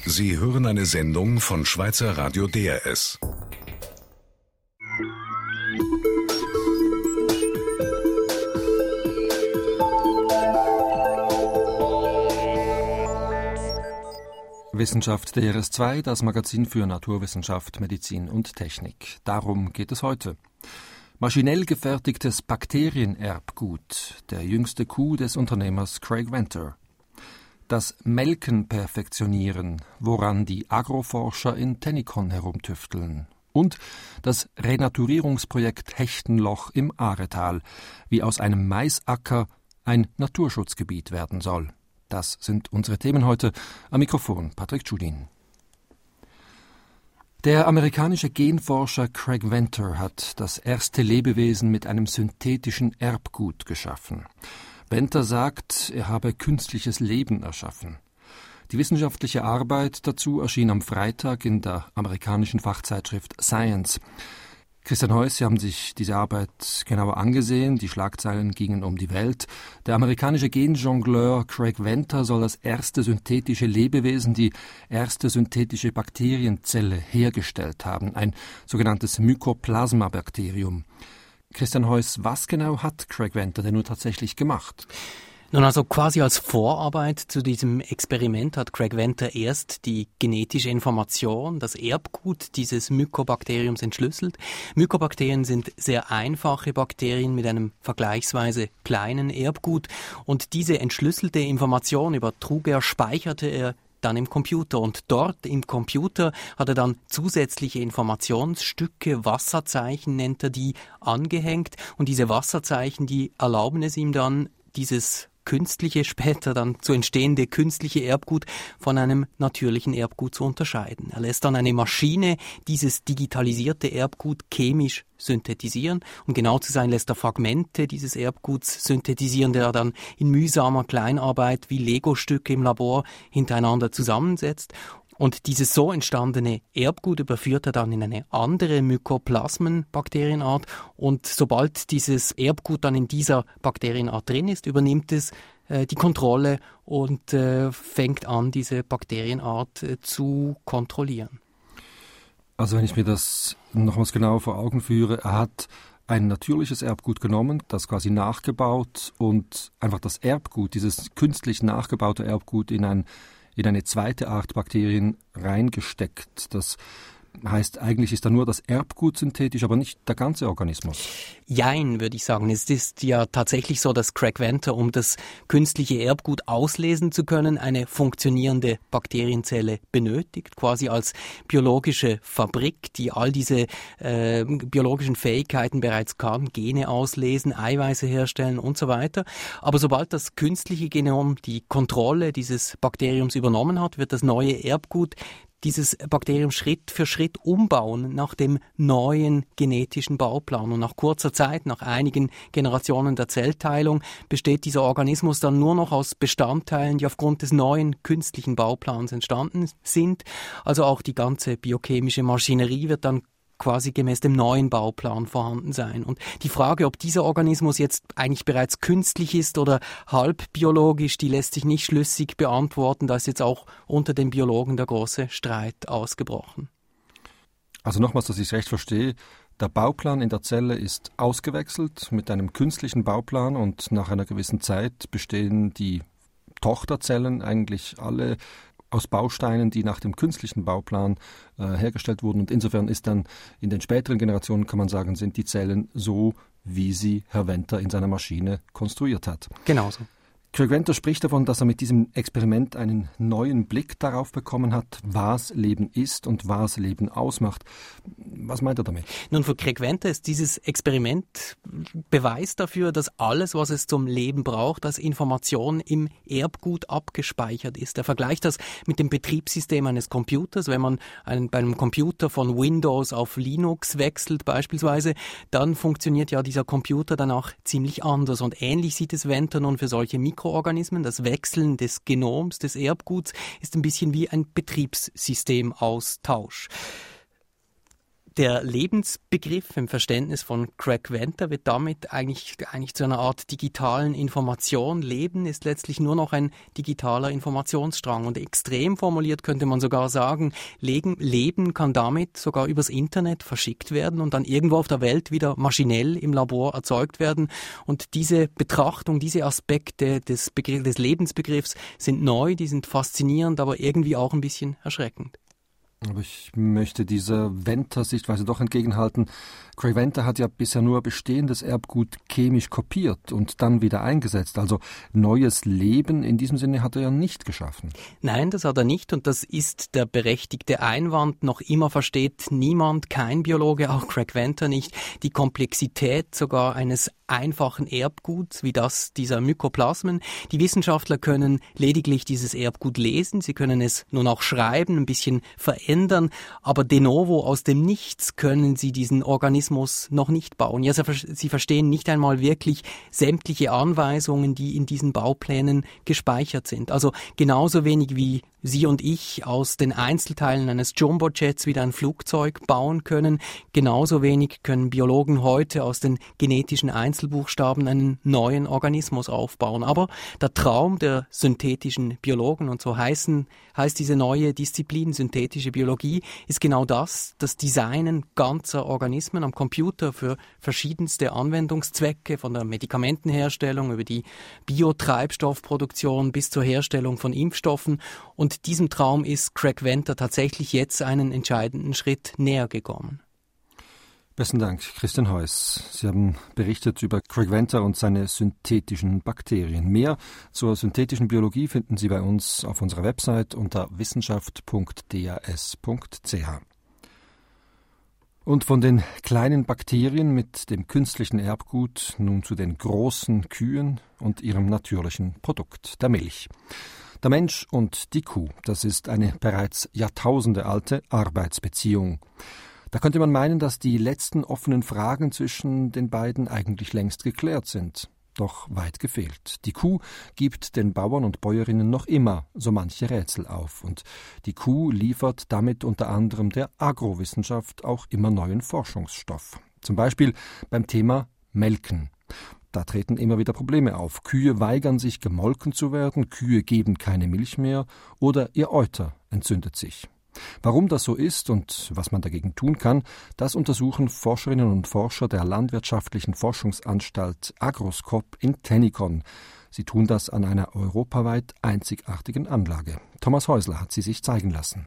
Sie hören eine Sendung von Schweizer Radio DRS. Wissenschaft DRS2, das Magazin für Naturwissenschaft, Medizin und Technik. Darum geht es heute. Maschinell gefertigtes Bakterienerbgut, der jüngste Coup des Unternehmers Craig Venter. Das Melken perfektionieren, woran die Agroforscher in Tennikon herumtüfteln. Und das Renaturierungsprojekt Hechtenloch im Aaretal, wie aus einem Maisacker ein Naturschutzgebiet werden soll. Das sind unsere Themen heute. Am Mikrofon Patrick Judin. Der amerikanische Genforscher Craig Venter hat das erste Lebewesen mit einem synthetischen Erbgut geschaffen. Venter sagt, er habe künstliches Leben erschaffen. Die wissenschaftliche Arbeit dazu erschien am Freitag in der amerikanischen Fachzeitschrift Science. Christian Heuss, Sie haben sich diese Arbeit genauer angesehen. Die Schlagzeilen gingen um die Welt. Der amerikanische Genjongleur Craig Venter soll das erste synthetische Lebewesen, die erste synthetische Bakterienzelle hergestellt haben. Ein sogenanntes Mycoplasma-Bakterium. Christian Heuss, was genau hat Craig Venter denn nun tatsächlich gemacht? Nun, also quasi als Vorarbeit zu diesem Experiment hat Craig Venter erst die genetische Information, das Erbgut dieses Mycobakteriums entschlüsselt. Mycobakterien sind sehr einfache Bakterien mit einem vergleichsweise kleinen Erbgut und diese entschlüsselte Information übertrug er, speicherte er dann im Computer. Und dort im Computer hat er dann zusätzliche Informationsstücke, Wasserzeichen nennt er die, angehängt. Und diese Wasserzeichen, die erlauben es ihm dann, dieses künstliche, später dann zu entstehende künstliche Erbgut von einem natürlichen Erbgut zu unterscheiden. Er lässt dann eine Maschine dieses digitalisierte Erbgut chemisch synthetisieren. Um genau zu sein, lässt er Fragmente dieses Erbguts synthetisieren, der er dann in mühsamer Kleinarbeit wie Lego-Stücke im Labor hintereinander zusammensetzt. Und dieses so entstandene Erbgut überführt er dann in eine andere Mycoplasmen-Bakterienart. Und sobald dieses Erbgut dann in dieser Bakterienart drin ist, übernimmt es die Kontrolle und fängt an, diese Bakterienart zu kontrollieren. Also wenn ich mir das nochmals genau vor Augen führe, er hat ein natürliches Erbgut genommen, das quasi nachgebaut und einfach das Erbgut, dieses künstlich nachgebaute Erbgut in eine zweite Art Bakterien reingesteckt. Das heißt, eigentlich ist da nur das Erbgut synthetisch, aber nicht der ganze Organismus. Jein, würde ich sagen. Es ist ja tatsächlich so, dass Craig Venter, um das künstliche Erbgut auslesen zu können, eine funktionierende Bakterienzelle benötigt, quasi als biologische Fabrik, die all diese biologischen Fähigkeiten bereits kann, Gene auslesen, Eiweiße herstellen und so weiter. Aber sobald das künstliche Genom die Kontrolle dieses Bakteriums übernommen hat, wird das neue Erbgut dieses Bakterium Schritt für Schritt umbauen nach dem neuen genetischen Bauplan. Und nach kurzer Zeit, nach einigen Generationen der Zellteilung, besteht dieser Organismus dann nur noch aus Bestandteilen, die aufgrund des neuen künstlichen Bauplans entstanden sind. Also auch die ganze biochemische Maschinerie wird dann quasi gemäß dem neuen Bauplan vorhanden sein. Und die Frage, ob dieser Organismus jetzt eigentlich bereits künstlich ist oder halb biologisch, die lässt sich nicht schlüssig beantworten. Da ist jetzt auch unter den Biologen der große Streit ausgebrochen. Also nochmals, dass ich es recht verstehe, der Bauplan in der Zelle ist ausgewechselt mit einem künstlichen Bauplan und nach einer gewissen Zeit bestehen die Tochterzellen eigentlich alle aus Bausteinen, die nach dem künstlichen Bauplan hergestellt wurden. Und insofern ist dann in den späteren Generationen, kann man sagen, sind die Zellen so, wie sie Herr Venter in seiner Maschine konstruiert hat. Genauso. Craig Venter spricht davon, dass er mit diesem Experiment einen neuen Blick darauf bekommen hat, was Leben ist und was Leben ausmacht. Was meint er damit? Nun, für Craig Venter ist dieses Experiment Beweis dafür, dass alles, was es zum Leben braucht, als Information im Erbgut abgespeichert ist. Er vergleicht das mit dem Betriebssystem eines Computers. Wenn man bei einem Computer von Windows auf Linux wechselt beispielsweise, dann funktioniert ja dieser Computer dann auch ziemlich anders. Und ähnlich sieht es Venter nun für solche Mikroorganismen. Das Wechseln des Genoms, des Erbguts, ist ein bisschen wie ein Betriebssystemaustausch. Der Lebensbegriff im Verständnis von Craig Venter wird damit eigentlich zu einer Art digitalen Information. Leben ist letztlich nur noch ein digitaler Informationsstrang. Und extrem formuliert könnte man sogar sagen, Leben kann damit sogar übers Internet verschickt werden und dann irgendwo auf der Welt wieder maschinell im Labor erzeugt werden. Und diese Betrachtung, diese Aspekte des Lebensbegriffs sind neu, die sind faszinierend, aber irgendwie auch ein bisschen erschreckend. Aber ich möchte dieser Venter-Sichtweise doch entgegenhalten. Craig Venter hat ja bisher nur bestehendes Erbgut chemisch kopiert und dann wieder eingesetzt. Also neues Leben in diesem Sinne hat er ja nicht geschaffen. Nein, das hat er nicht und das ist der berechtigte Einwand. Noch immer versteht niemand, kein Biologe, auch Craig Venter nicht, die Komplexität sogar eines einfachen Erbguts wie das dieser Mykoplasmen. Die Wissenschaftler können lediglich dieses Erbgut lesen, sie können es nun auch schreiben, ein bisschen verändern, aber de novo aus dem Nichts können sie diesen Organismus noch nicht bauen. Ja, sie verstehen nicht einmal wirklich sämtliche Anweisungen, die in diesen Bauplänen gespeichert sind. Also genauso wenig wie Sie und ich aus den Einzelteilen eines Jumbojets wieder ein Flugzeug bauen können, genauso wenig können Biologen heute aus den genetischen Einzelbuchstaben einen neuen Organismus aufbauen. Aber der Traum der synthetischen Biologen, und so heißt diese neue Disziplin synthetische Biologie, ist genau das Designen ganzer Organismen am Computer für verschiedenste Anwendungszwecke, von der Medikamentenherstellung über die Biotreibstoffproduktion bis zur Herstellung von Impfstoffen. Und diesem Traum ist Craig Venter tatsächlich jetzt einen entscheidenden Schritt näher gekommen. Besten Dank, Christian Heuss. Sie haben berichtet über Craig Venter und seine synthetischen Bakterien. Mehr zur synthetischen Biologie finden Sie bei uns auf unserer Website unter wissenschaft.das.ch. Und von den kleinen Bakterien mit dem künstlichen Erbgut nun zu den großen Kühen und ihrem natürlichen Produkt, der Milch. Der Mensch und die Kuh, das ist eine bereits Jahrtausende alte Arbeitsbeziehung. Da könnte man meinen, dass die letzten offenen Fragen zwischen den beiden eigentlich längst geklärt sind. Doch weit gefehlt. Die Kuh gibt den Bauern und Bäuerinnen noch immer so manche Rätsel auf. Und die Kuh liefert damit unter anderem der Agrowissenschaft auch immer neuen Forschungsstoff. Zum Beispiel beim Thema Melken. Da treten immer wieder Probleme auf. Kühe weigern sich, gemolken zu werden, Kühe geben keine Milch mehr oder ihr Euter entzündet sich. Warum das so ist und was man dagegen tun kann, das untersuchen Forscherinnen und Forscher der Landwirtschaftlichen Forschungsanstalt Agroscop in Tennikon. Sie tun das an einer europaweit einzigartigen Anlage. Thomas Häusler hat sie sich zeigen lassen.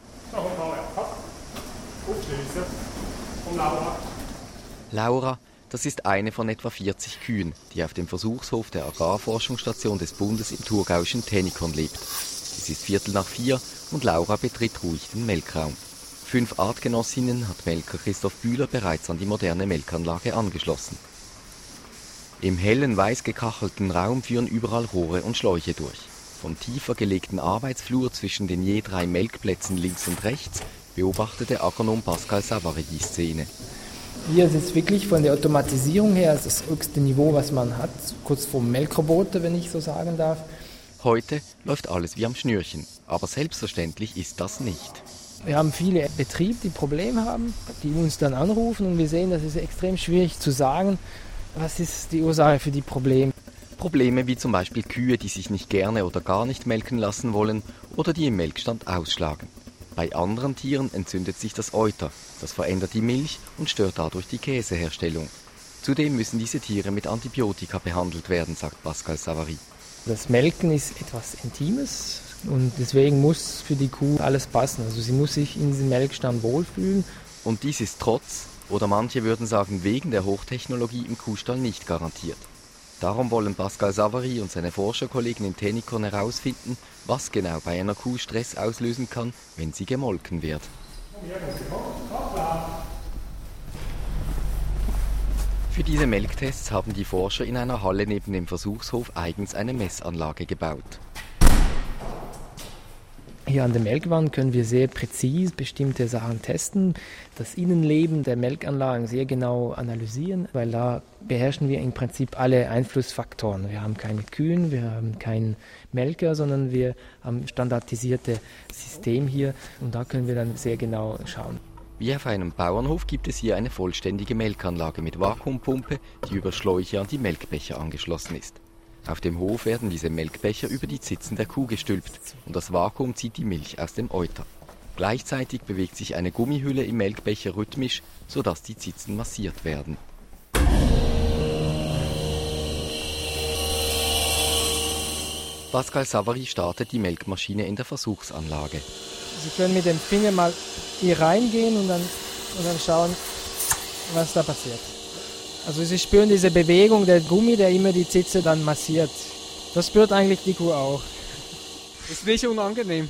Laura, das ist eine von etwa 40 Kühen, die auf dem Versuchshof der Agrarforschungsstation des Bundes im thurgauischen Tennikon lebt. Es ist 3:45 und Laura betritt ruhig den Melkraum. 5 Artgenossinnen hat Melker Christoph Bühler bereits an die moderne Melkanlage angeschlossen. Im hellen, weiß gekachelten Raum führen überall Rohre und Schläuche durch. Vom tiefer gelegten Arbeitsflur zwischen den je 3 Melkplätzen links und rechts beobachtete Agronom Pascal Savary die Szene. Hier ist es wirklich von der Automatisierung her das höchste Niveau, was man hat, kurz vor Melkroboter, wenn ich so sagen darf. Heute läuft alles wie am Schnürchen, aber selbstverständlich ist das nicht. Wir haben viele Betriebe, die Probleme haben, die uns dann anrufen und wir sehen, das ist extrem schwierig zu sagen, was ist die Ursache für die Probleme. Probleme wie zum Beispiel Kühe, die sich nicht gerne oder gar nicht melken lassen wollen oder die im Melkstand ausschlagen. Bei anderen Tieren entzündet sich das Euter, das verändert die Milch und stört dadurch die Käseherstellung. Zudem müssen diese Tiere mit Antibiotika behandelt werden, sagt Pascal Savary. Das Melken ist etwas Intimes und deswegen muss für die Kuh alles passen. Also sie muss sich in diesem Melkstand wohlfühlen. Und dies ist trotz, oder manche würden sagen wegen der Hochtechnologie im Kuhstall nicht garantiert. Darum wollen Pascal Savary und seine Forscherkollegen in Tennikon herausfinden, was genau bei einer Kuh Stress auslösen kann, wenn sie gemolken wird. Für diese Melktests haben die Forscher in einer Halle neben dem Versuchshof eigens eine Messanlage gebaut. Hier an der Melkwand können wir sehr präzise bestimmte Sachen testen, das Innenleben der Melkanlagen sehr genau analysieren, weil da beherrschen wir im Prinzip alle Einflussfaktoren. Wir haben keine Kühen, wir haben keinen Melker, sondern wir haben ein standardisiertes System hier und da können wir dann sehr genau schauen. Wie auf einem Bauernhof gibt es hier eine vollständige Melkanlage mit Vakuumpumpe, die über Schläuche an die Melkbecher angeschlossen ist. Auf dem Hof werden diese Melkbecher über die Zitzen der Kuh gestülpt und das Vakuum zieht die Milch aus dem Euter. Gleichzeitig bewegt sich eine Gummihülle im Melkbecher rhythmisch, sodass die Zitzen massiert werden. Pascal Savary startet die Melkmaschine in der Versuchsanlage. Sie können mit dem Finger mal hier reingehen und dann schauen, was da passiert. Also Sie spüren diese Bewegung der Gummi, der immer die Zitze dann massiert. Das spürt eigentlich die Kuh auch. Ist nicht unangenehm.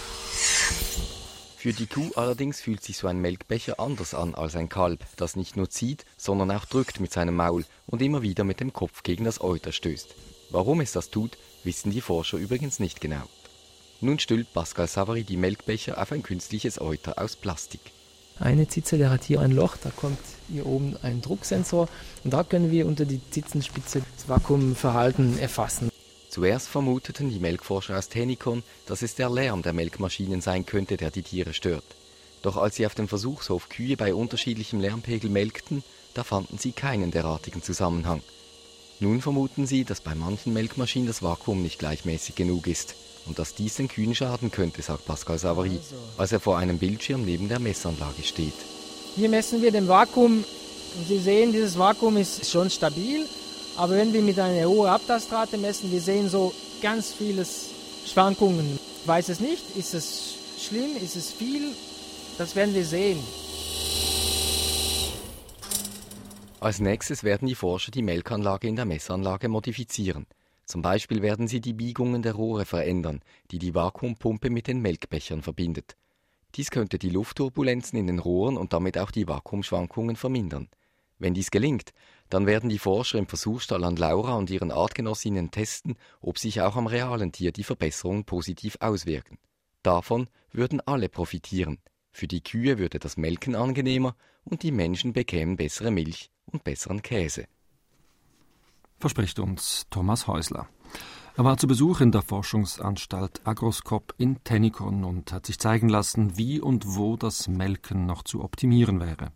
Für die Kuh allerdings fühlt sich so ein Melkbecher anders an als ein Kalb, das nicht nur zieht, sondern auch drückt mit seinem Maul und immer wieder mit dem Kopf gegen das Euter stößt. Warum es das tut, wissen die Forscher übrigens nicht genau. Nun stülpt Pascal Savary die Melkbecher auf ein künstliches Euter aus Plastik. Eine Zitze, der hat hier ein Loch, da kommt hier oben ein Drucksensor und da können wir unter die Zitzenspitze das Vakuumverhalten erfassen. Zuerst vermuteten die Melkforscher aus Tänikon, dass es der Lärm der Melkmaschinen sein könnte, der die Tiere stört. Doch als sie auf dem Versuchshof Kühe bei unterschiedlichem Lärmpegel melkten, da fanden sie keinen derartigen Zusammenhang. Nun vermuten sie, dass bei manchen Melkmaschinen das Vakuum nicht gleichmäßig genug ist und dass dies den Kühen schaden könnte, sagt Pascal Savary, als er vor einem Bildschirm neben der Messanlage steht. Hier messen wir den Vakuum und Sie sehen, dieses Vakuum ist schon stabil, aber wenn wir mit einer hohen Abtastrate messen, wir sehen so ganz viele Schwankungen. Ich weiß es nicht, ist es schlimm, ist es viel, das werden wir sehen. Als nächstes werden die Forscher die Melkanlage in der Messanlage modifizieren. Zum Beispiel werden sie die Biegungen der Rohre verändern, die die Vakuumpumpe mit den Melkbechern verbindet. Dies könnte die Luftturbulenzen in den Rohren und damit auch die Vakuumschwankungen vermindern. Wenn dies gelingt, dann werden die Forscher im Versuchsstall an Laura und ihren Artgenossinnen testen, ob sich auch am realen Tier die Verbesserungen positiv auswirken. Davon würden alle profitieren. Für die Kühe würde das Melken angenehmer und die Menschen bekämen bessere Milch und besseren Käse. Verspricht uns Thomas Häusler. Er war zu Besuch in der Forschungsanstalt Agroskop in Tänikon und hat sich zeigen lassen, wie und wo das Melken noch zu optimieren wäre.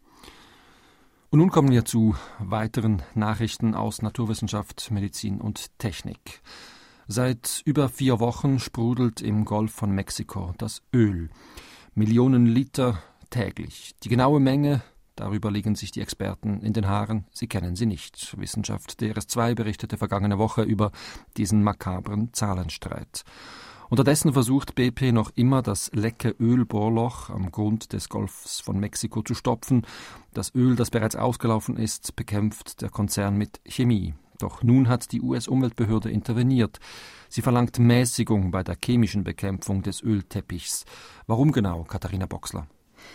Und nun kommen wir zu weiteren Nachrichten aus Naturwissenschaft, Medizin und Technik. Seit über 4 Wochen sprudelt im Golf von Mexiko das Öl. Millionen Liter täglich. Die genaue Menge, darüber liegen sich die Experten in den Haaren, sie kennen sie nicht. Wissenschaft DRS2 berichtete vergangene Woche über diesen makabren Zahlenstreit. Unterdessen versucht BP noch immer, das lecke Ölbohrloch am Grund des Golfs von Mexiko zu stopfen. Das Öl, das bereits ausgelaufen ist, bekämpft der Konzern mit Chemie. Doch nun hat die US-Umweltbehörde interveniert. Sie verlangt Mäßigung bei der chemischen Bekämpfung des Ölteppichs. Warum genau, Katharina Boxler?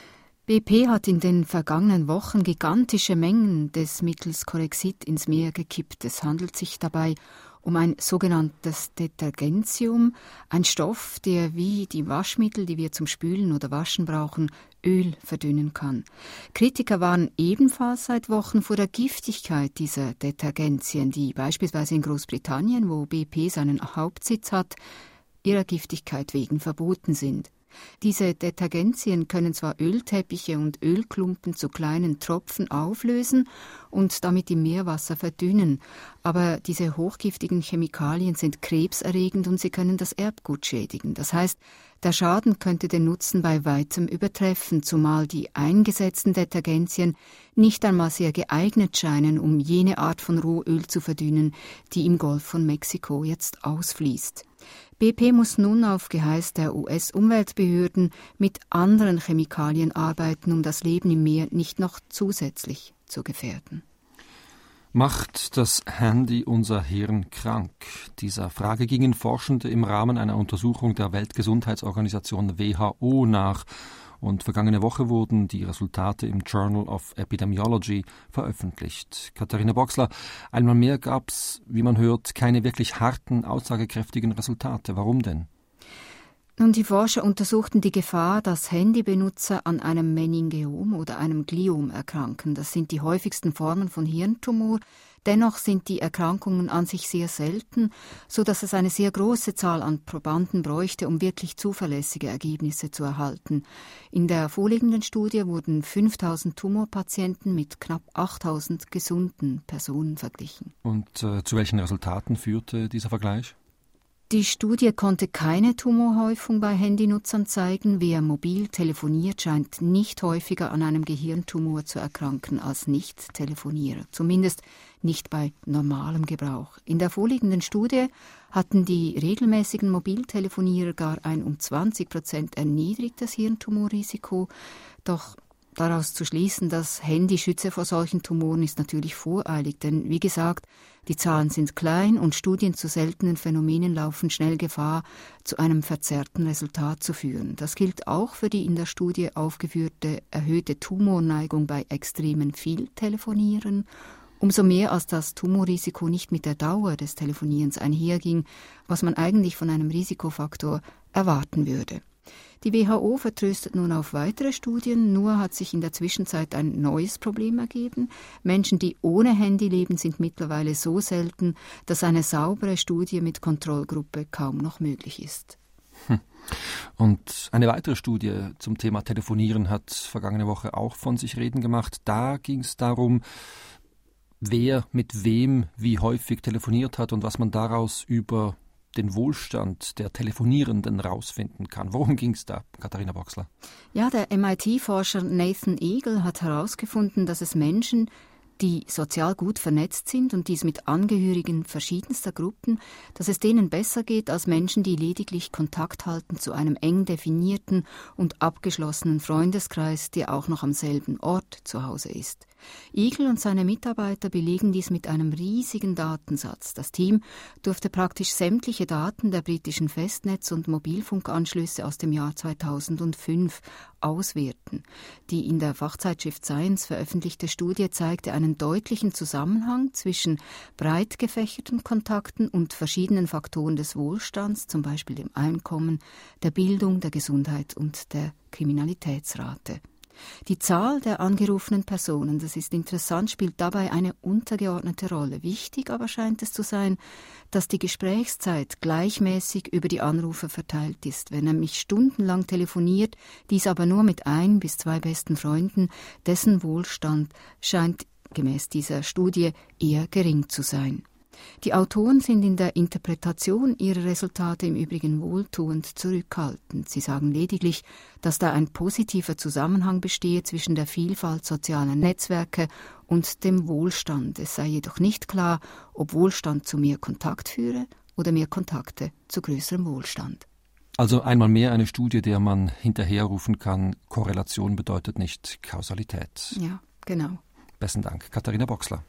BP hat in den vergangenen Wochen gigantische Mengen des Mittels Corexit ins Meer gekippt. Es handelt sich dabei um ein sogenanntes Detergentium, ein Stoff, der wie die Waschmittel, die wir zum Spülen oder Waschen brauchen, Öl verdünnen kann. Kritiker waren ebenfalls seit Wochen vor der Giftigkeit dieser Detergentien, die beispielsweise in Großbritannien, wo BP seinen Hauptsitz hat, ihrer Giftigkeit wegen verboten sind. Diese Detergentien können zwar Ölteppiche und Ölklumpen zu kleinen Tropfen auflösen und damit im Meerwasser verdünnen, aber diese hochgiftigen Chemikalien sind krebserregend und sie können das Erbgut schädigen. Das heißt, der Schaden könnte den Nutzen bei weitem übertreffen, zumal die eingesetzten Detergentien nicht einmal sehr geeignet scheinen, um jene Art von Rohöl zu verdünnen, die im Golf von Mexiko jetzt ausfließt. BP muss nun auf Geheiß der US-Umweltbehörden mit anderen Chemikalien arbeiten, um das Leben im Meer nicht noch zusätzlich zu gefährden. Macht das Handy unser Hirn krank? Dieser Frage gingen Forschende im Rahmen einer Untersuchung der Weltgesundheitsorganisation WHO nach. Und vergangene Woche wurden die Resultate im Journal of Epidemiology veröffentlicht. Katharina Boxler, einmal mehr gab es, wie man hört, keine wirklich harten, aussagekräftigen Resultate. Warum denn? Nun, die Forscher untersuchten die Gefahr, dass Handybenutzer an einem Meningeom oder einem Gliom erkranken. Das sind die häufigsten Formen von Hirntumor. Dennoch sind die Erkrankungen an sich sehr selten, so dass es eine sehr große Zahl an Probanden bräuchte, um wirklich zuverlässige Ergebnisse zu erhalten. In der vorliegenden Studie wurden 5.000 Tumorpatienten mit knapp 8.000 gesunden Personen verglichen. Und zu welchen Resultaten führte dieser Vergleich? Die Studie konnte keine Tumorhäufung bei Handynutzern zeigen. Wer mobil telefoniert, scheint nicht häufiger an einem Gehirntumor zu erkranken als Nicht-Telefonierer. Zumindest nicht bei normalem Gebrauch. In der vorliegenden Studie hatten die regelmäßigen Mobiltelefonierer gar ein um 20% erniedrigtes Hirntumorrisiko. Doch daraus zu schließen, dass Handy schütze vor solchen Tumoren, ist natürlich voreilig. Denn wie gesagt, die Zahlen sind klein und Studien zu seltenen Phänomenen laufen schnell Gefahr, zu einem verzerrten Resultat zu führen. Das gilt auch für die in der Studie aufgeführte erhöhte Tumorneigung bei extremen Vieltelefonieren. Umso mehr, als das Tumorrisiko nicht mit der Dauer des Telefonierens einherging, was man eigentlich von einem Risikofaktor erwarten würde. Die WHO vertröstet nun auf weitere Studien, nur hat sich in der Zwischenzeit ein neues Problem ergeben. Menschen, die ohne Handy leben, sind mittlerweile so selten, dass eine saubere Studie mit Kontrollgruppe kaum noch möglich ist. Und eine weitere Studie zum Thema Telefonieren hat vergangene Woche auch von sich reden gemacht. Da ging es darum, wer mit wem wie häufig telefoniert hat und was man daraus über den Wohlstand der Telefonierenden rausfinden kann. Worum ging es da, Katharina Boxler? Ja, der MIT-Forscher Nathan Eagle hat herausgefunden, dass es Menschen, die sozial gut vernetzt sind und dies mit Angehörigen verschiedenster Gruppen, dass es denen besser geht als Menschen, die lediglich Kontakt halten zu einem eng definierten und abgeschlossenen Freundeskreis, der auch noch am selben Ort zu Hause ist. Eagle und seine Mitarbeiter belegen dies mit einem riesigen Datensatz. Das Team durfte praktisch sämtliche Daten der britischen Festnetz- und Mobilfunkanschlüsse aus dem Jahr 2005 auswerten. Die in der Fachzeitschrift Science veröffentlichte Studie zeigte einen deutlichen Zusammenhang zwischen breit gefächerten Kontakten und verschiedenen Faktoren des Wohlstands, zum Beispiel dem Einkommen, der Bildung, der Gesundheit und der Kriminalitätsrate. Die Zahl der angerufenen Personen, das ist interessant, spielt dabei eine untergeordnete Rolle. Wichtig aber scheint es zu sein, dass die Gesprächszeit gleichmäßig über die Anrufe verteilt ist. Wer nämlich stundenlang telefoniert, dies aber nur mit 1 bis 2 besten Freunden, dessen Wohlstand scheint gemäß dieser Studie eher gering zu sein. Die Autoren sind in der Interpretation ihrer Resultate im Übrigen wohltuend zurückhaltend. Sie sagen lediglich, dass da ein positiver Zusammenhang bestehe zwischen der Vielfalt sozialer Netzwerke und dem Wohlstand. Es sei jedoch nicht klar, ob Wohlstand zu mehr Kontakt führe oder mehr Kontakte zu größerem Wohlstand. Also einmal mehr eine Studie, der man hinterherrufen kann, Korrelation bedeutet nicht Kausalität. Ja, genau. Besten Dank, Katharina Boxler.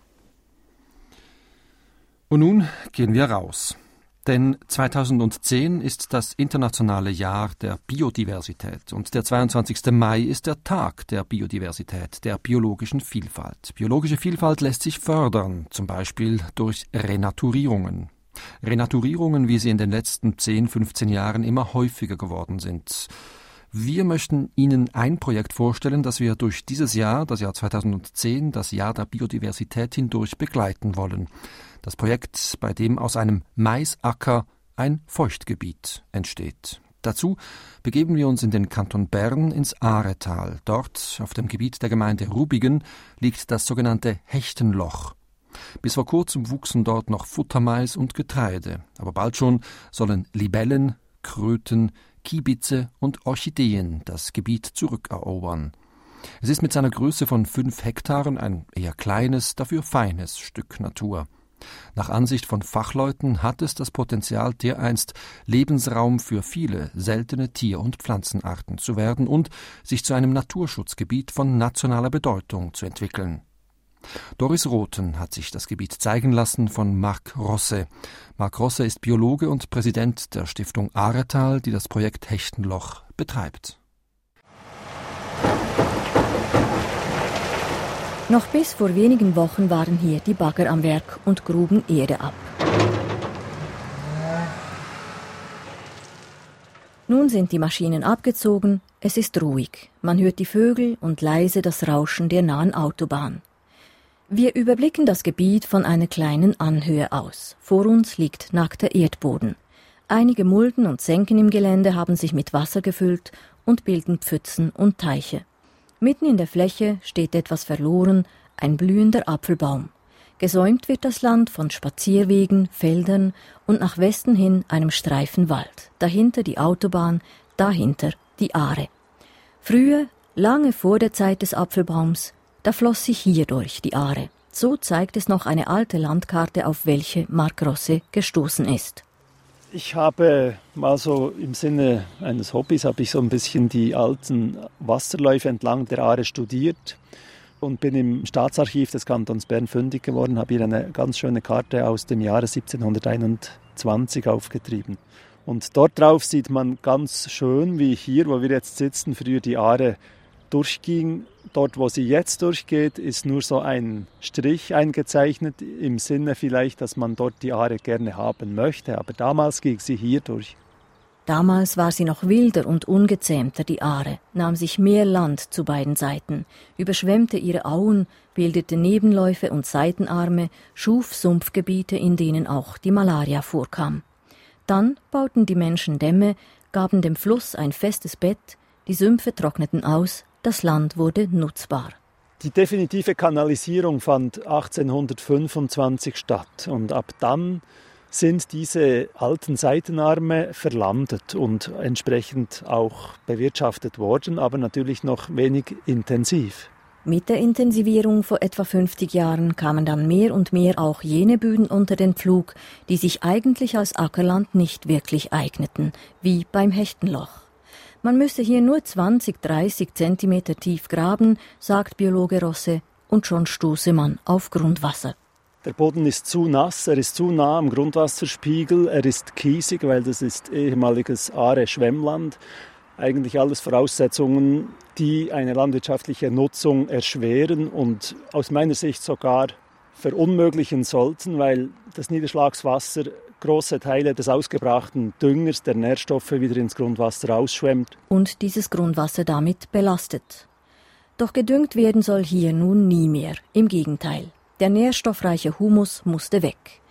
Und nun gehen wir raus. Denn 2010 ist das internationale Jahr der Biodiversität und der 22. Mai ist der Tag der Biodiversität, der biologischen Vielfalt. Biologische Vielfalt lässt sich fördern, zum Beispiel durch Renaturierungen. Renaturierungen, wie sie in den letzten 10, 15 Jahren immer häufiger geworden sind. Wir möchten Ihnen ein Projekt vorstellen, das wir durch dieses Jahr, das Jahr 2010, das Jahr der Biodiversität hindurch begleiten wollen. Das Projekt, bei dem aus einem Maisacker ein Feuchtgebiet entsteht. Dazu begeben wir uns in den Kanton Bern ins Aaretal. Dort, auf dem Gebiet der Gemeinde Rubigen, liegt das sogenannte Hechtenloch. Bis vor kurzem wuchsen dort noch Futtermais und Getreide, aber bald schon sollen Libellen, Kröten, Kiebitze und Orchideen das Gebiet zurückerobern. Es ist mit seiner Größe von 5 Hektaren ein eher kleines, dafür feines Stück Natur. Nach Ansicht von Fachleuten hat es das Potenzial, dereinst Lebensraum für viele seltene Tier- und Pflanzenarten zu werden und sich zu einem Naturschutzgebiet von nationaler Bedeutung zu entwickeln. Doris Rothen hat sich das Gebiet zeigen lassen von Marc Rosse. Marc Rosse ist Biologe und Präsident der Stiftung Aaretal, die das Projekt Hechtenloch betreibt. Noch bis vor wenigen Wochen waren hier die Bagger am Werk und gruben Erde ab. Nun sind die Maschinen abgezogen, es ist ruhig. Man hört die Vögel und leise das Rauschen der nahen Autobahn. Wir überblicken das Gebiet von einer kleinen Anhöhe aus. Vor uns liegt nackter Erdboden. Einige Mulden und Senken im Gelände haben sich mit Wasser gefüllt und bilden Pfützen und Teiche. Mitten in der Fläche steht etwas verloren, ein blühender Apfelbaum. Gesäumt wird das Land von Spazierwegen, Feldern und nach Westen hin einem Streifen Wald. Dahinter die Autobahn, dahinter die Aare. Früher, lange vor der Zeit des Apfelbaums, da floss sie hier durch, die Aare. So zeigt es noch eine alte Landkarte, auf welche Marc Rosset gestoßen ist. Ich habe mal so im Sinne eines Hobbys habe ich so ein bisschen die alten Wasserläufe entlang der Aare studiert und bin im Staatsarchiv des Kantons Bern fündig geworden, habe hier eine ganz schöne Karte aus dem Jahre 1721 aufgetrieben. Und dort drauf sieht man ganz schön, wie hier, wo wir jetzt sitzen, früher die Aare durchging. Dort, wo sie jetzt durchgeht, ist nur so ein Strich eingezeichnet, im Sinne vielleicht, dass man dort die Aare gerne haben möchte. Aber damals ging sie hier durch. Damals war sie noch wilder und ungezähmter, die Aare, nahm sich mehr Land zu beiden Seiten, überschwemmte ihre Auen, bildete Nebenläufe und Seitenarme, schuf Sumpfgebiete, in denen auch die Malaria vorkam. Dann bauten die Menschen Dämme, gaben dem Fluss ein festes Bett, die Sümpfe trockneten aus, das Land wurde nutzbar. Die definitive Kanalisierung fand 1825 statt und ab dann sind diese alten Seitenarme verlandet und entsprechend auch bewirtschaftet worden, aber natürlich noch wenig intensiv. Mit der Intensivierung vor etwa 50 Jahren kamen dann mehr und mehr auch jene Böden unter den Pflug, die sich eigentlich als Ackerland nicht wirklich eigneten, wie beim Hechtenloch. Man müsse hier nur 20-30 Zentimeter tief graben, sagt Biologe Rosset, und schon stoße man auf Grundwasser. Der Boden ist zu nass, er ist zu nah am Grundwasserspiegel, er ist kiesig, weil das ist ehemaliges Aare-Schwemmland. Eigentlich alles Voraussetzungen, die eine landwirtschaftliche Nutzung erschweren und aus meiner Sicht sogar verunmöglichen sollten, weil das Niederschlagswasser große Teile des ausgebrachten Düngers, der Nährstoffe, wieder ins Grundwasser ausschwemmt. Und dieses Grundwasser damit belastet. Doch gedüngt werden soll hier nun nie mehr. Im Gegenteil. Der nährstoffreiche Humus musste weg.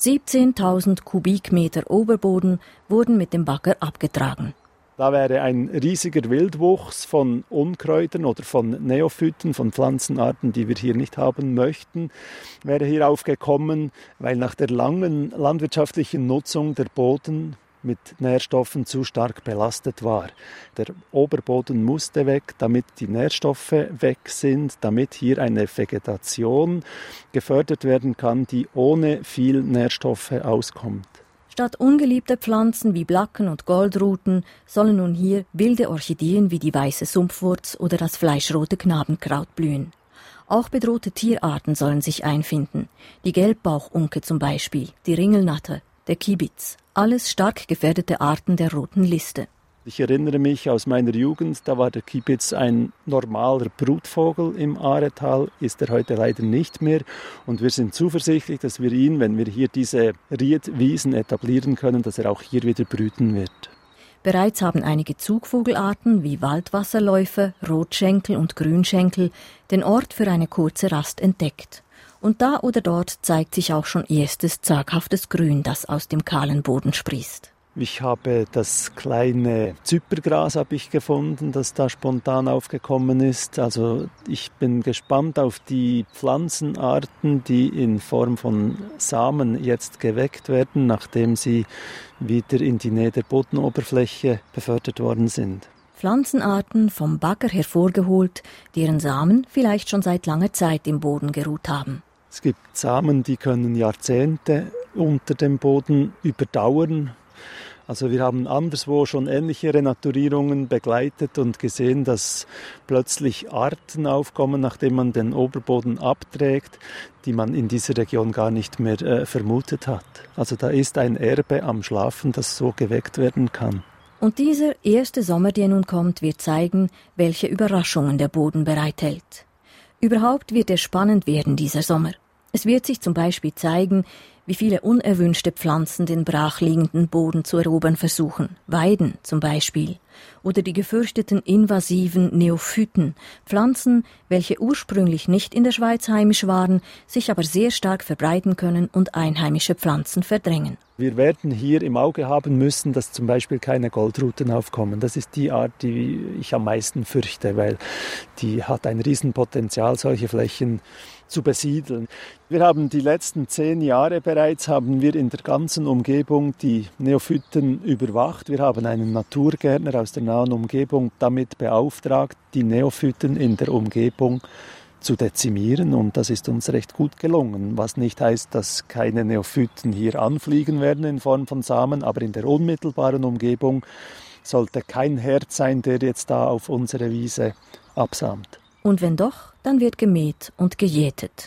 17.000 Kubikmeter Oberboden wurden mit dem Bagger abgetragen. Da wäre ein riesiger Wildwuchs von Unkräutern oder von Neophyten, von Pflanzenarten, die wir hier nicht haben möchten, wäre hier aufgekommen, weil nach der langen landwirtschaftlichen Nutzung der Boden mit Nährstoffen zu stark belastet war. Der Oberboden musste weg, damit die Nährstoffe weg sind, damit hier eine Vegetation gefördert werden kann, die ohne viel Nährstoffe auskommt. Statt ungeliebter Pflanzen wie Blacken und Goldruten sollen nun hier wilde Orchideen wie die weiße Sumpfwurz oder das fleischrote Knabenkraut blühen. Auch bedrohte Tierarten sollen sich einfinden. Die Gelbbauchunke zum Beispiel, die Ringelnatter, der Kiebitz. Alles stark gefährdete Arten der roten Liste. Ich erinnere mich aus meiner Jugend, da war der Kiebitz ein normaler Brutvogel im Aaretal, ist er heute leider nicht mehr. Und wir sind zuversichtlich, dass wir ihn, wenn wir hier diese Riedwiesen etablieren können, dass er auch hier wieder brüten wird. Bereits haben einige Zugvogelarten wie Waldwasserläufer, Rotschenkel und Grünschenkel den Ort für eine kurze Rast entdeckt. Und da oder dort zeigt sich auch schon erstes zaghaftes Grün, das aus dem kahlen Boden sprießt. Ich habe das kleine Zypergras gefunden, das da spontan aufgekommen ist. Also ich bin gespannt auf die Pflanzenarten, die in Form von Samen jetzt geweckt werden, nachdem sie wieder in die Nähe der Bodenoberfläche befördert worden sind. Pflanzenarten vom Bagger hervorgeholt, deren Samen vielleicht schon seit langer Zeit im Boden geruht haben. Es gibt Samen, die können Jahrzehnte unter dem Boden überdauern. Also wir haben anderswo schon ähnliche Renaturierungen begleitet und gesehen, dass plötzlich Arten aufkommen, nachdem man den Oberboden abträgt, die man in dieser Region gar nicht mehr vermutet hat. Also da ist ein Erbe am Schlafen, das so geweckt werden kann. Und dieser erste Sommer, der nun kommt, wird zeigen, welche Überraschungen der Boden bereithält. Überhaupt wird er spannend werden, dieser Sommer. Es wird sich zum Beispiel zeigen, wie viele unerwünschte Pflanzen den brachliegenden Boden zu erobern versuchen, Weiden zum Beispiel, oder die gefürchteten invasiven Neophyten, Pflanzen, welche ursprünglich nicht in der Schweiz heimisch waren, sich aber sehr stark verbreiten können und einheimische Pflanzen verdrängen. Wir werden hier im Auge haben müssen, dass zum Beispiel keine Goldruten aufkommen. Das ist die Art, die ich am meisten fürchte, weil die hat ein Riesenpotenzial, solche Flächen zu besiedeln. Wir haben die letzten 10 Jahre bereits, haben wir in der ganzen Umgebung die Neophyten überwacht. Wir haben einen Naturgärtner aus der nahen Umgebung damit beauftragt, die Neophyten in der Umgebung zu dezimieren, und das ist uns recht gut gelungen, was nicht heißt, dass keine Neophyten hier anfliegen werden in Form von Samen, aber in der unmittelbaren Umgebung sollte kein Herd sein, der jetzt da auf unsere Wiese absamt. Und wenn doch, dann wird gemäht und gejätet.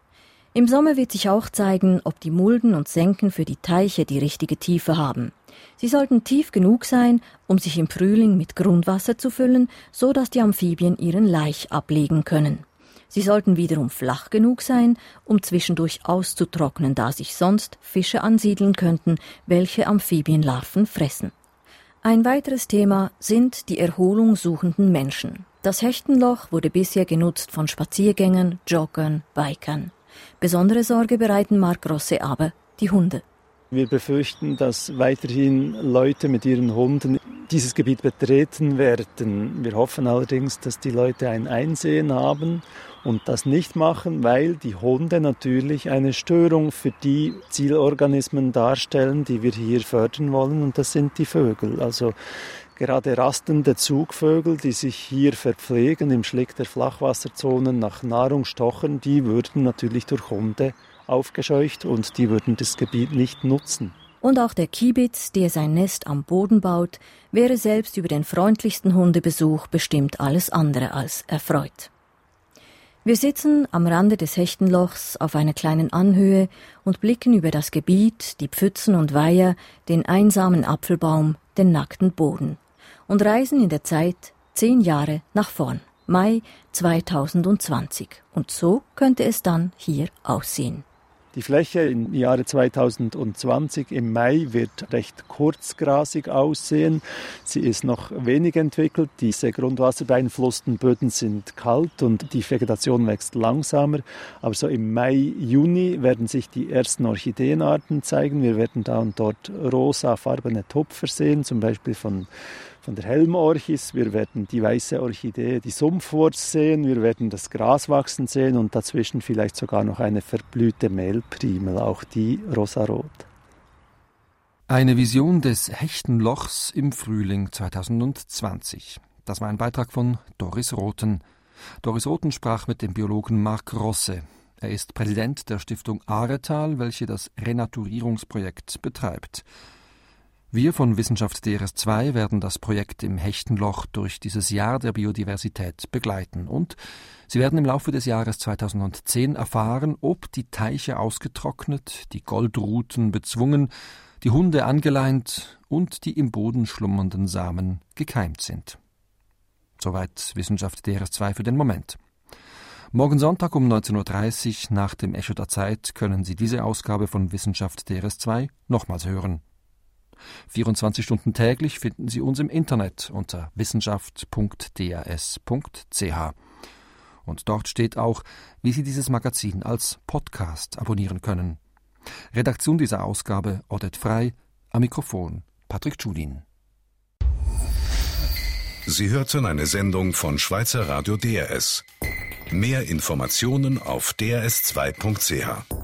Im Sommer wird sich auch zeigen, ob die Mulden und Senken für die Teiche die richtige Tiefe haben. Sie sollten tief genug sein, um sich im Frühling mit Grundwasser zu füllen, so dass die Amphibien ihren Laich ablegen können. Sie sollten wiederum flach genug sein, um zwischendurch auszutrocknen, da sich sonst Fische ansiedeln könnten, welche Amphibienlarven fressen. Ein weiteres Thema sind die Erholung suchenden Menschen. Das Hechtenloch wurde bisher genutzt von Spaziergängern, Joggern, Bikern. Besondere Sorge bereiten Marc Rosse aber die Hunde. Wir befürchten, dass weiterhin Leute mit ihren Hunden dieses Gebiet betreten werden. Wir hoffen allerdings, dass die Leute ein Einsehen haben und das nicht machen, weil die Hunde natürlich eine Störung für die Zielorganismen darstellen, die wir hier fördern wollen, und das sind die Vögel. Also gerade rastende Zugvögel, die sich hier verpflegen im Schlick der Flachwasserzonen nach Nahrung stochern, die würden natürlich durch Hunde aufgescheucht und die würden das Gebiet nicht nutzen. Und auch der Kiebitz, der sein Nest am Boden baut, wäre selbst über den freundlichsten Hundebesuch bestimmt alles andere als erfreut. Wir sitzen am Rande des Hechtenlochs auf einer kleinen Anhöhe und blicken über das Gebiet, die Pfützen und Weiher, den einsamen Apfelbaum, den nackten Boden und reisen in der Zeit 10 Jahre nach vorn, Mai 2020. Und so könnte es dann hier aussehen. Die Fläche im Jahre 2020 im Mai wird recht kurzgrasig aussehen. Sie ist noch wenig entwickelt. Diese grundwasserbeeinflussten Böden sind kalt und die Vegetation wächst langsamer. Aber so im Mai, Juni werden sich die ersten Orchideenarten zeigen. Wir werden da und dort rosafarbene Tupfer sehen, zum Beispiel von der Helmorchis. Wir werden die weiße Orchidee, die Sumpfwurz sehen. Wir werden das Gras wachsen sehen und dazwischen vielleicht sogar noch eine verblühte Mehlprimel, auch die rosarot. Eine Vision des Hechtenlochs im Frühling 2020. Das war ein Beitrag von Doris Rothen. Doris Rothen sprach mit dem Biologen Marc Rosse. Er ist Präsident der Stiftung Aretal, welche das Renaturierungsprojekt betreibt. Wir von Wissenschaft DRS2 werden das Projekt im Hechtenloch durch dieses Jahr der Biodiversität begleiten. Und Sie werden im Laufe des Jahres 2010 erfahren, ob die Teiche ausgetrocknet, die Goldruten bezwungen, die Hunde angeleint und die im Boden schlummernden Samen gekeimt sind. Soweit Wissenschaft DRS2 für den Moment. Morgen Sonntag um 19.30 Uhr nach dem Echo der Zeit können Sie diese Ausgabe von Wissenschaft DRS2 nochmals hören. 24 Stunden täglich finden Sie uns im Internet unter wissenschaft.drs.ch. Und dort steht auch, wie Sie dieses Magazin als Podcast abonnieren können. Redaktion dieser Ausgabe Odette Frey, am Mikrofon Patrick Tschudin. Sie hörten eine Sendung von Schweizer Radio DRS. Mehr Informationen auf drs2.ch.